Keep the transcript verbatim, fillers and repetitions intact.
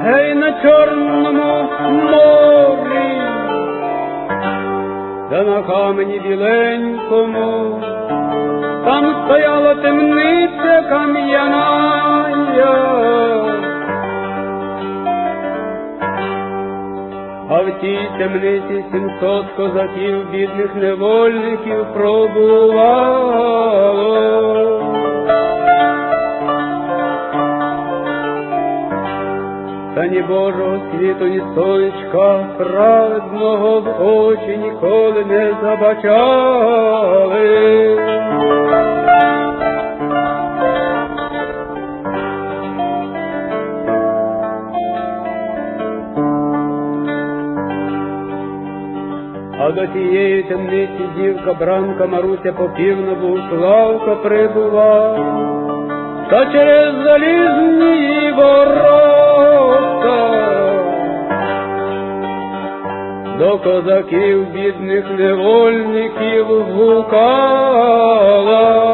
гей на Чорному морі, де на камені біленькому, там стояла темниця кам'яная, а в тій темниці сімсот козаків, бідних невольників пробувало. Та ні Божого світу, ні сонечка праведного в очі ніколи не забачали. А до тієї темниці дівка Бранка Маруся по півнобу Славка прибула, та через залізні ворота до козаків бідних невольників гукала.